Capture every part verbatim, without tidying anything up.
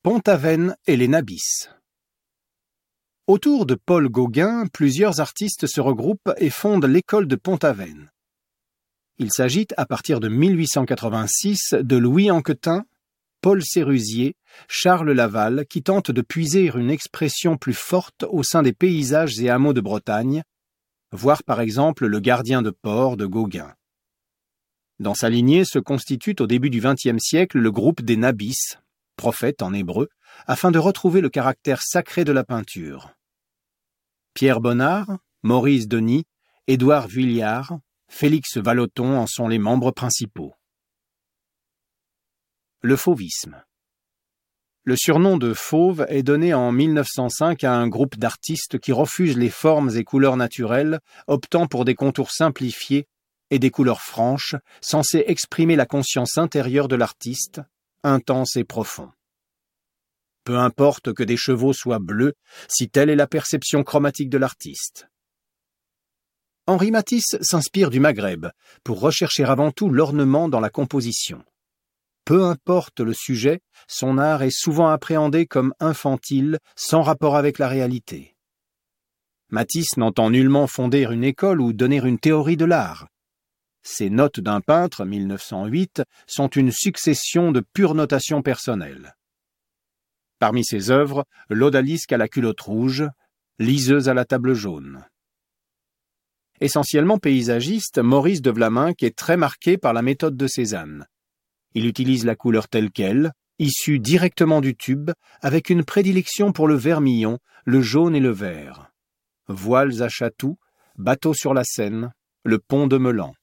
Pont-Aven et les Nabis. Autour de Paul Gauguin, plusieurs artistes se regroupent et fondent l'école de Pont-Aven. Il s'agit, à partir de mille huit cent quatre-vingt-six, de Louis Anquetin, Paul Sérusier, Charles Laval, qui tentent de puiser une expression plus forte au sein des paysages et hameaux de Bretagne, voir par exemple le Gardien de port de Gauguin. Dans sa lignée se constitue au début du vingtième siècle le groupe des Nabis, prophètes en hébreu, afin de retrouver le caractère sacré de la peinture. Pierre Bonnard, Maurice Denis, Édouard Vuillard, Félix Vallotton en sont les membres principaux. Le fauvisme. Le surnom de fauve est donné en mille neuf cent cinq à un groupe d'artistes qui refusent les formes et couleurs naturelles, optant pour des contours simplifiés et des couleurs franches, censées exprimer la conscience intérieure de l'artiste, intense et profond. Peu importe que des chevaux soient bleus, si telle est la perception chromatique de l'artiste. Henri Matisse s'inspire du Maghreb pour rechercher avant tout l'ornement dans la composition. Peu importe le sujet, son art est souvent appréhendé comme infantile, sans rapport avec la réalité. Matisse n'entend nullement fonder une école ou donner une théorie de l'art. Ses Notes d'un peintre, mille neuf cent huit, sont une succession de pures notations personnelles. Parmi ses œuvres, l'odalisque à la culotte rouge, liseuse à la table jaune. Essentiellement paysagiste, Maurice de Vlaminck est très marqué par la méthode de Cézanne. Il utilise la couleur telle qu'elle, issue directement du tube, avec une prédilection pour le vermillon, le jaune et le vert. Voiles à Chatou, bateaux sur la Seine, le pont de Meulan.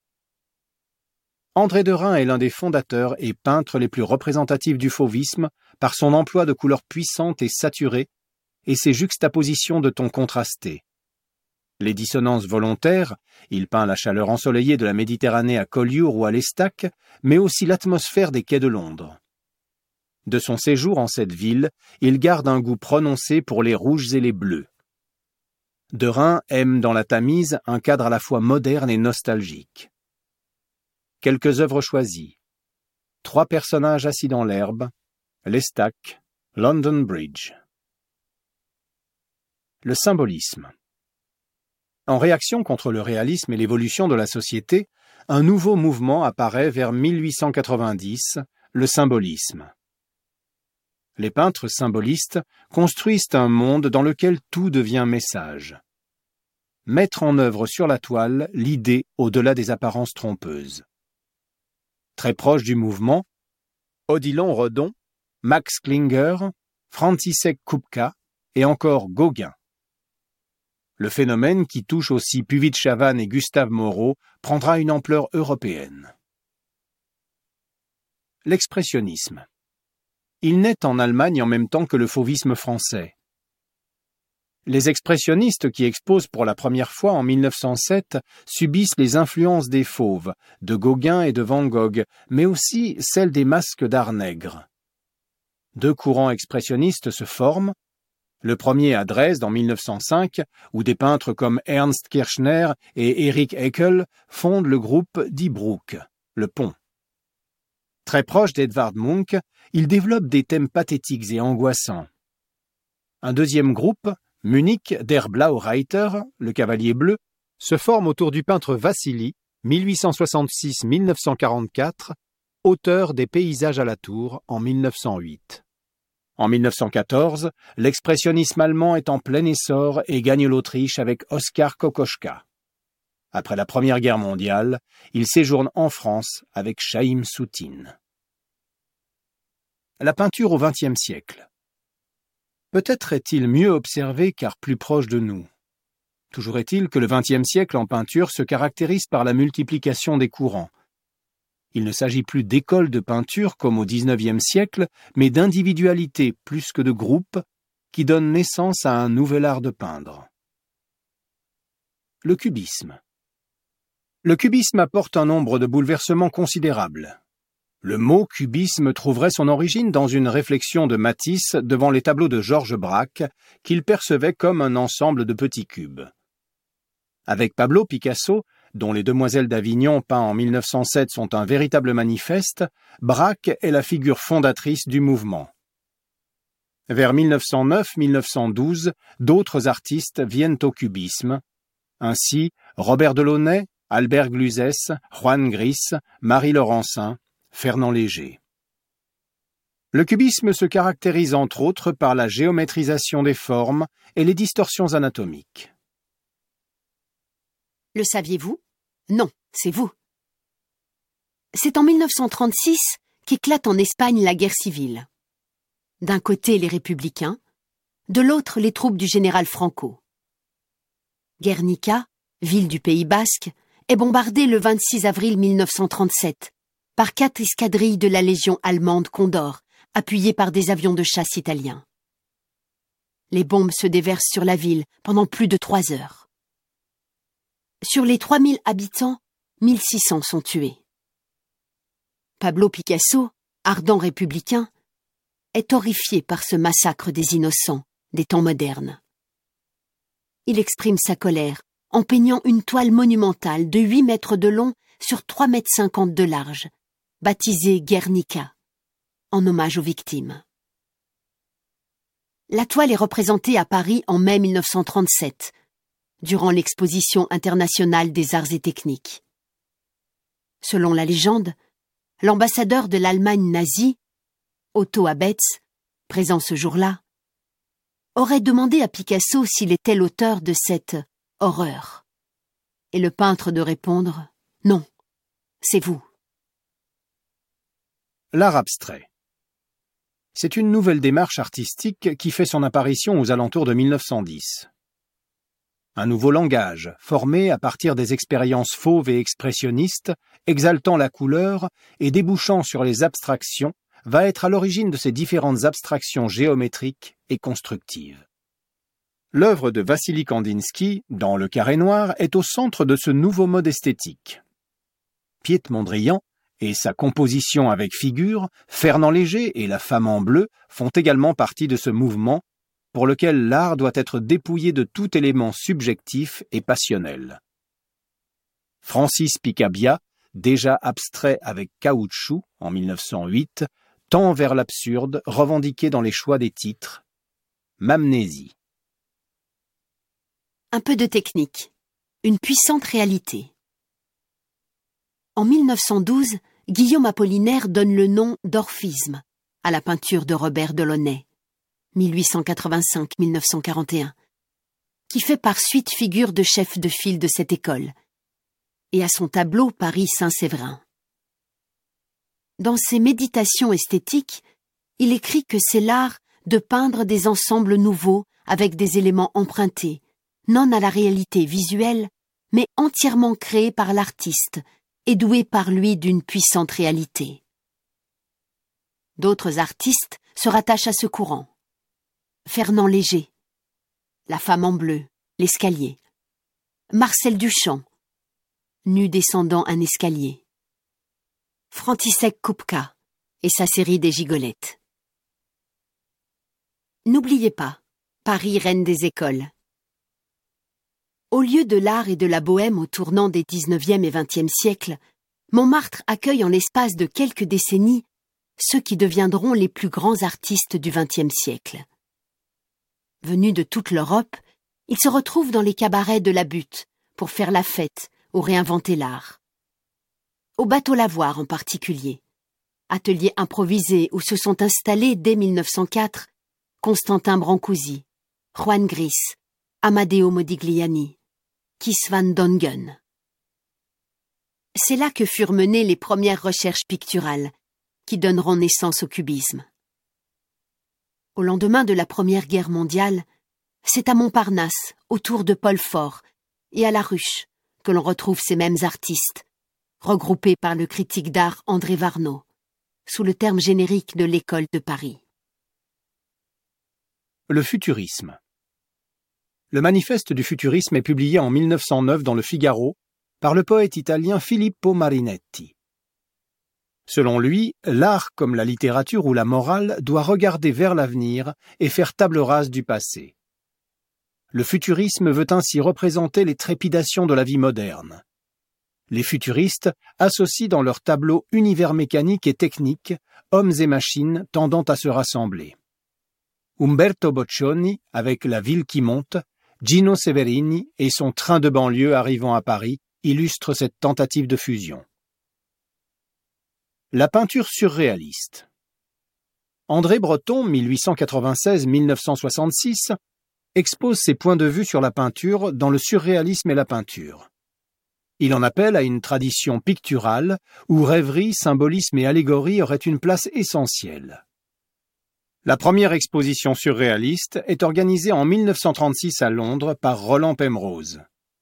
André Derain est l'un des fondateurs et peintres les plus représentatifs du fauvisme par son emploi de couleurs puissantes et saturées et ses juxtapositions de tons contrastés. Les dissonances volontaires, il peint la chaleur ensoleillée de la Méditerranée à Collioure ou à l'Estaque, mais aussi l'atmosphère des quais de Londres. De son séjour en cette ville, il garde un goût prononcé pour les rouges et les bleus. Derain aime dans la Tamise un cadre à la fois moderne et nostalgique. Quelques œuvres choisies. Trois personnages assis dans l'herbe, l'Estaque, London Bridge. Le symbolisme. En réaction contre le réalisme et l'évolution de la société, un nouveau mouvement apparaît vers mille huit cent quatre-vingt-dix, le symbolisme. Les peintres symbolistes construisent un monde dans lequel tout devient message. Mettre en œuvre sur la toile l'idée au-delà des apparences trompeuses. Très proche du mouvement, Odilon Redon, Max Klinger, František Kupka et encore Gauguin. Le phénomène, qui touche aussi Puvis de Chavannes et Gustave Moreau, prendra une ampleur européenne. L'expressionnisme. Il naît en Allemagne en même temps que le fauvisme français. Les expressionnistes qui exposent pour la première fois en mille neuf cent sept subissent les influences des fauves, de Gauguin et de Van Gogh, mais aussi celles des masques d'art nègre. Deux courants expressionnistes se forment, le premier à Dresde en mille neuf cent cinq, où des peintres comme Ernst Kirchner et Erich Heckel fondent le groupe Die Brücke, le pont. Très proche d'Edvard Munch, il développe des thèmes pathétiques et angoissants. Un deuxième groupe, Munich der Blaue Reiter, le cavalier bleu, se forme autour du peintre Vassili, mille huit cent soixante-six à mille neuf cent quarante-quatre, auteur des Paysages à la Tour en mille neuf cent huit. En mille neuf cent quatorze, l'expressionnisme allemand est en plein essor et gagne l'Autriche avec Oskar Kokoschka. Après la Première Guerre mondiale, il séjourne en France avec Chaim Soutine. La peinture au vingtième siècle. Peut-être est-il mieux observé car plus proche de nous. Toujours est-il que le vingtième siècle en peinture se caractérise par la multiplication des courants. Il ne s'agit plus d'écoles de peinture comme au dix-neuvième siècle, mais d'individualités plus que de groupes qui donnent naissance à un nouvel art de peindre. Le cubisme. Le cubisme apporte un nombre de bouleversements considérables. Le mot cubisme trouverait son origine dans une réflexion de Matisse devant les tableaux de Georges Braque, qu'il percevait comme un ensemble de petits cubes. Avec Pablo Picasso, dont Les Demoiselles d'Avignon peints en mille neuf cent sept sont un véritable manifeste, Braque est la figure fondatrice du mouvement. Vers mille neuf cent neuf à mille neuf cent douze, d'autres artistes viennent au cubisme. Ainsi, Robert Delaunay, Albert Gluzès, Juan Gris, Marie Laurencin, Fernand Léger. Le cubisme se caractérise entre autres par la géométrisation des formes et les distorsions anatomiques. Le saviez-vous? Non, c'est vous. C'est en mille neuf cent trente-six qu'éclate en Espagne la guerre civile. D'un côté les républicains, de l'autre les troupes du général Franco. Guernica, ville du Pays basque, est bombardée le vingt-six avril mille neuf cent trente-sept par quatre escadrilles de la Légion allemande Condor, appuyées par des avions de chasse italiens. Les bombes se déversent sur la ville pendant plus de trois heures. Sur les trois mille habitants, mille six cents sont tués. Pablo Picasso, ardent républicain, est horrifié par ce massacre des innocents des temps modernes. Il exprime sa colère en peignant une toile monumentale de huit mètres de long sur trois mètres cinquante de large, baptisée Guernica, en hommage aux victimes. La toile est représentée à Paris en mai mille neuf cent trente-sept, durant l'exposition internationale des arts et techniques. Selon la légende, l'ambassadeur de l'Allemagne nazie, Otto Abetz, présent ce jour-là, aurait demandé à Picasso s'il était l'auteur de cette horreur. Et le peintre de répondre « Non, c'est vous ». L'art abstrait. C'est une nouvelle démarche artistique qui fait son apparition aux alentours de mille neuf cent dix. Un nouveau langage, formé à partir des expériences fauves et expressionnistes, exaltant la couleur et débouchant sur les abstractions, va être à l'origine de ces différentes abstractions géométriques et constructives. L'œuvre de Vassili Kandinsky, dans Le Carré Noir, est au centre de ce nouveau mode esthétique. Piet Mondrian et sa composition avec figure, Fernand Léger et La Femme en bleu font également partie de ce mouvement pour lequel l'art doit être dépouillé de tout élément subjectif et passionnel. Francis Picabia, déjà abstrait avec Caoutchouc en mille neuf cent huit, tend vers l'absurde revendiqué dans les choix des titres. Mamnésie. Un peu de technique, une puissante réalité. En mille neuf cent douze, Guillaume Apollinaire donne le nom d'orphisme à la peinture de Robert Delaunay, mille huit cent quatre-vingt-cinq à mille neuf cent quarante et un, qui fait par suite figure de chef de file de cette école, et à son tableau Paris Saint-Séverin. Dans ses méditations esthétiques, il écrit que c'est l'art de peindre des ensembles nouveaux avec des éléments empruntés, non à la réalité visuelle, mais entièrement créés par l'artiste et doués par lui d'une puissante réalité. D'autres artistes se rattachent à ce courant. Fernand Léger, La Femme en bleu, L'escalier. Marcel Duchamp, Nu descendant un escalier. František Kupka et sa série des Gigolettes. N'oubliez pas, Paris reine des écoles. Au lieu de l'art et de la bohème au tournant des dix-neuvième et vingtième siècles, Montmartre accueille en l'espace de quelques décennies ceux qui deviendront les plus grands artistes du vingtième siècle. Venus de toute l'Europe, ils se retrouvent dans les cabarets de la Butte pour faire la fête ou réinventer l'art. Au bateau Lavoir en particulier, atelier improvisé où se sont installés dès mille neuf cent quatre Constantin Brancusi, Juan Gris, Amadeo Modigliani, Kees van Dongen. C'est là que furent menées les premières recherches picturales qui donneront naissance au cubisme. Au lendemain de la Première Guerre mondiale, c'est à Montparnasse, autour de Paul Fort et à La Ruche que l'on retrouve ces mêmes artistes, regroupés par le critique d'art André Varnaud, sous le terme générique de l'École de Paris. Le futurisme. Le manifeste du futurisme est publié en mille neuf cent neuf dans Le Figaro par le poète italien Filippo Marinetti. Selon lui, l'art comme la littérature ou la morale doit regarder vers l'avenir et faire table rase du passé. Le futurisme veut ainsi représenter les trépidations de la vie moderne. Les futuristes associent dans leurs tableaux univers mécaniques et techniques, hommes et machines tendant à se rassembler. Umberto Boccioni avec La ville qui monte, Gino Severini et son train de banlieue arrivant à Paris illustrent cette tentative de fusion. La peinture surréaliste. André Breton, mille huit cent quatre-vingt-seize à mille neuf cent soixante-six, expose ses points de vue sur la peinture dans Le surréalisme et la peinture. Il en appelle à une tradition picturale où rêverie, symbolisme et allégorie auraient une place essentielle. La première exposition surréaliste est organisée en mille neuf cent trente-six à Londres par Roland Penrose.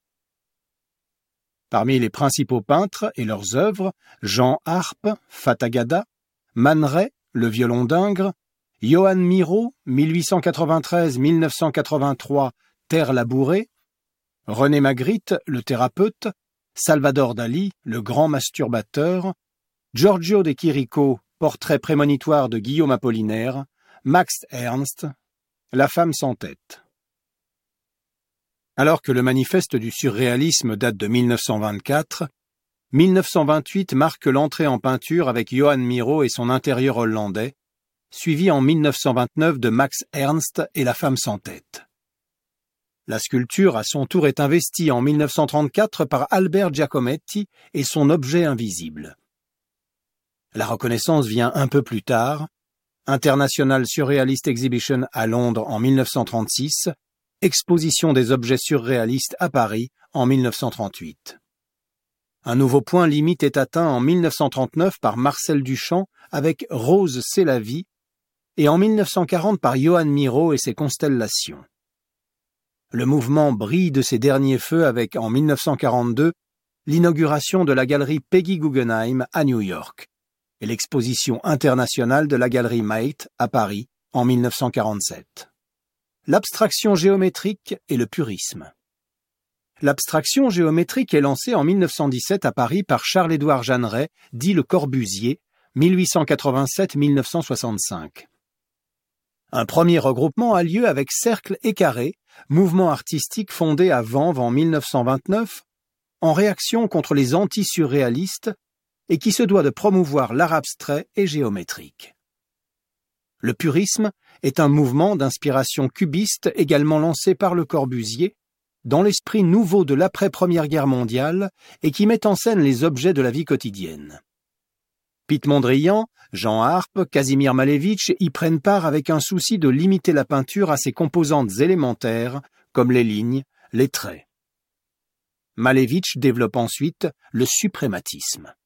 Parmi les principaux peintres et leurs œuvres, Jean Arp, Fatagada, Man Ray, le violon d'Ingres, Johan Miro, mille huit cent quatre-vingt-treize à mille neuf cent quatre-vingt-trois, Terre labourée, René Magritte, le thérapeute, Salvador Dali, le grand masturbateur, Giorgio de Chirico, portrait prémonitoire de Guillaume Apollinaire, Max Ernst, La femme sans tête. Alors que le manifeste du surréalisme date de mille neuf cent vingt-quatre, mille neuf cent vingt-huit marque l'entrée en peinture avec Johan Miro et son intérieur hollandais, suivi en mille neuf cent vingt-neuf de Max Ernst et La femme sans tête. La sculpture, à son tour, est investie en mille neuf cent trente-quatre par Albert Giacometti et son objet invisible. La reconnaissance vient un peu plus tard, International Surrealist Exhibition à Londres en mille neuf cent trente-six, Exposition des objets surréalistes à Paris en mille neuf cent trente-huit. Un nouveau point limite est atteint en mille neuf cent trente-neuf par Marcel Duchamp avec Rose, c'est la vie, et en mille neuf cent quarante par Johan Miro et ses constellations. Le mouvement brille de ses derniers feux avec, en mille neuf cent quarante-deux, l'inauguration de la galerie Peggy Guggenheim à New York et l'exposition internationale de la galerie Maite à Paris en mille neuf cent quarante-sept. L'abstraction géométrique et le purisme. L'abstraction géométrique est lancée en mille neuf cent dix-sept à Paris par Charles-Édouard Jeanneret, dit le Corbusier, mille huit cent quatre-vingt-sept à mille neuf cent soixante-cinq. Un premier regroupement a lieu avec Cercle et Carré, mouvement artistique fondé à Vanves en mille neuf cent vingt-neuf, en réaction contre les anti-surréalistes et qui se doit de promouvoir l'art abstrait et géométrique. Le purisme est un mouvement d'inspiration cubiste également lancé par Le Corbusier, dans l'esprit nouveau de l'après-Première Guerre mondiale et qui met en scène les objets de la vie quotidienne. Piet Mondrian, Jean Arp, Casimir Malevich y prennent part avec un souci de limiter la peinture à ses composantes élémentaires, comme les lignes, les traits. Malevich développe ensuite le suprématisme.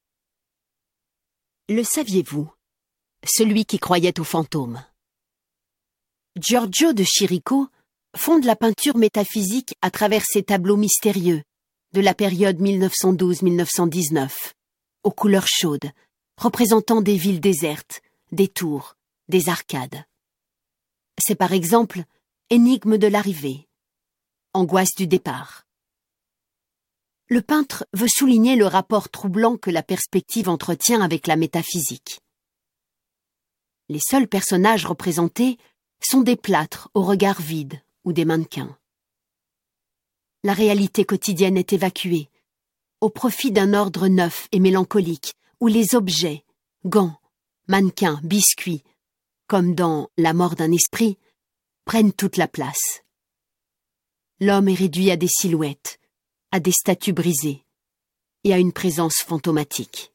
Le saviez-vous? Celui qui croyait aux fantômes. Giorgio de Chirico fonde la peinture métaphysique à travers ses tableaux mystérieux de la période mille neuf cent douze à mille neuf cent dix-neuf, aux couleurs chaudes, représentant des villes désertes, des tours, des arcades. C'est par exemple Énigme de l'arrivée, Angoisse du départ. Le peintre veut souligner le rapport troublant que la perspective entretient avec la métaphysique. Les seuls personnages représentés sont des plâtres au regard vide ou des mannequins. La réalité quotidienne est évacuée, au profit d'un ordre neuf et mélancolique où les objets, gants, mannequins, biscuits, comme dans La mort d'un esprit, prennent toute la place. L'homme est réduit à des silhouettes, à des statues brisées et à une présence fantomatique.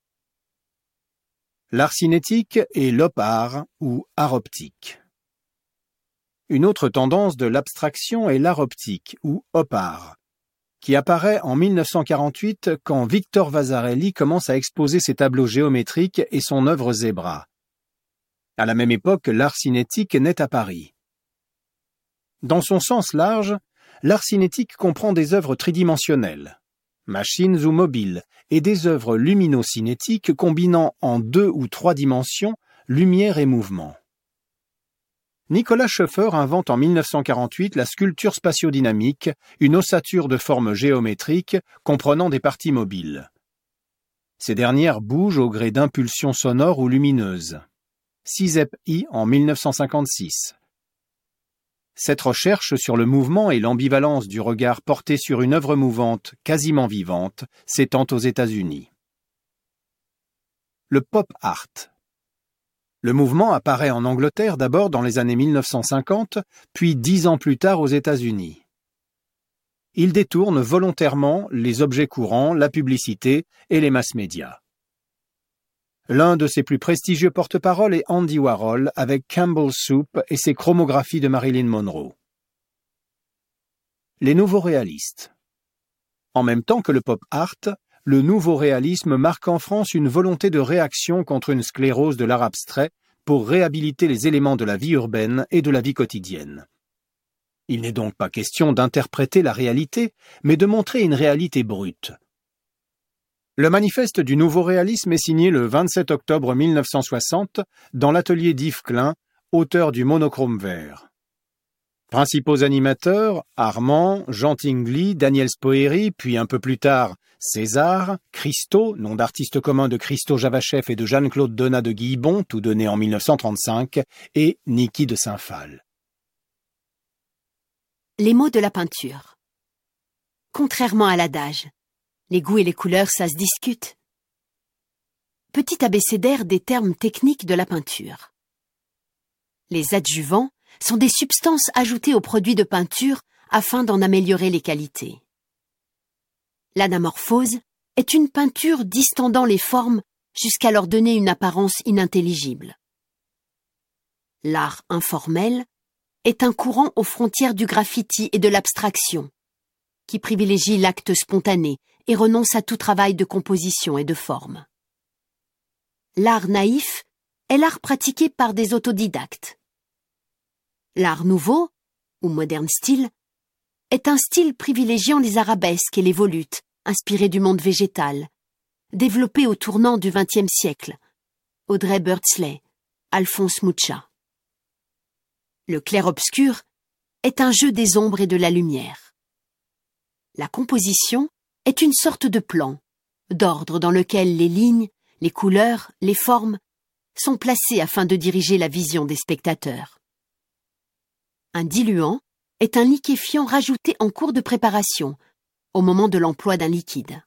L'art cinétique et l'op-art ou art optique. Une autre tendance de l'abstraction est l'art optique ou op-art, qui apparaît en mille neuf cent quarante-huit quand Victor Vasarely commence à exposer ses tableaux géométriques et son œuvre Zébra. À la même époque, l'art cinétique naît à Paris. Dans son sens large, l'art cinétique comprend des œuvres tridimensionnelles, machines ou mobiles, et des œuvres lumino-cinétiques combinant en deux ou trois dimensions lumière et mouvement. Nicolas Schoeffer invente en mille neuf cent quarante-huit la sculpture spatiodynamique, une ossature de forme géométrique comprenant des parties mobiles. Ces dernières bougent au gré d'impulsions sonores ou lumineuses. Sizep-I en mille neuf cent cinquante-six. Cette recherche sur le mouvement et l'ambivalence du regard porté sur une œuvre mouvante, quasiment vivante, s'étend aux États-Unis. Le pop art. Le mouvement apparaît en Angleterre d'abord dans les années mille neuf cent cinquante, puis dix ans plus tard aux États-Unis. Il détourne volontairement les objets courants, la publicité et les mass-médias. L'un de ses plus prestigieux porte-parole est Andy Warhol avec Campbell's Soup et ses chromographies de Marilyn Monroe. Les nouveaux réalistes. En même temps que le pop art, le nouveau réalisme marque en France une volonté de réaction contre une sclérose de l'art abstrait pour réhabiliter les éléments de la vie urbaine et de la vie quotidienne. Il n'est donc pas question d'interpréter la réalité, mais de montrer une réalité brute. Le manifeste du nouveau réalisme est signé le vingt-sept octobre mille neuf cent soixante dans l'atelier d'Yves Klein, auteur du Monochrome vert. Principaux animateurs, Armand, Jean Tinguely, Daniel Spoerry, puis un peu plus tard, César, Christo, nom d'artiste commun de Christo Javachev et de Jeanne-Claude Donat de Guillebon, tout donné en mille neuf cent trente-cinq, et Niki de Saint-Phal. Les mots de la peinture. Contrairement à l'adage, les goûts et les couleurs, ça se discute. Petit abécédaire des termes techniques de la peinture. Les adjuvants sont des substances ajoutées aux produits de peinture afin d'en améliorer les qualités. L'anamorphose est une peinture distendant les formes jusqu'à leur donner une apparence inintelligible. L'art informel est un courant aux frontières du graffiti et de l'abstraction, qui privilégie l'acte spontané et renonce à tout travail de composition et de forme. L'art naïf est l'art pratiqué par des autodidactes. L'art nouveau, ou modern style, est un style privilégiant les arabesques et les volutes, inspirés du monde végétal, développé au tournant du vingtième siècle, Audrey Beardsley, Alphonse Mucha. Le clair-obscur est un jeu des ombres et de la lumière. La composition est une sorte de plan, d'ordre dans lequel les lignes, les couleurs, les formes sont placées afin de diriger la vision des spectateurs. Un diluant est un liquéfiant rajouté en cours de préparation, au moment de l'emploi d'un liquide.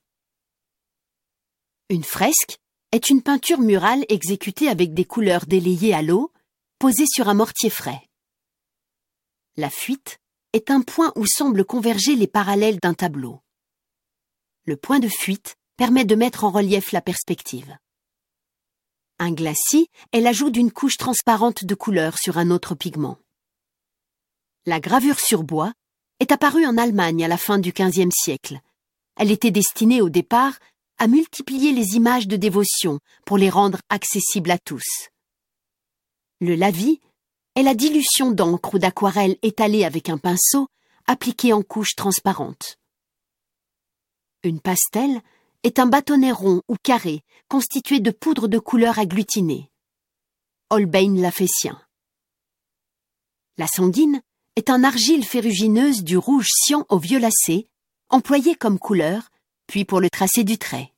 Une fresque est une peinture murale exécutée avec des couleurs délayées à l'eau, posées sur un mortier frais. La fuite est un point où semblent converger les parallèles d'un tableau. Le point de fuite permet de mettre en relief la perspective. Un glacis est l'ajout d'une couche transparente de couleur sur un autre pigment. La gravure sur bois est apparue en Allemagne à la fin du quinzième siècle. Elle était destinée au départ à multiplier les images de dévotion pour les rendre accessibles à tous. Le lavis est la dilution d'encre ou d'aquarelle étalée avec un pinceau appliqué en couches transparentes. Une pastel est un bâtonnet rond ou carré constitué de poudre de couleur agglutinée. Holbein l'a fait sien. La sanguine est un argile ferrugineuse du rouge cyan au violacé, employée comme couleur, puis pour le tracé du trait.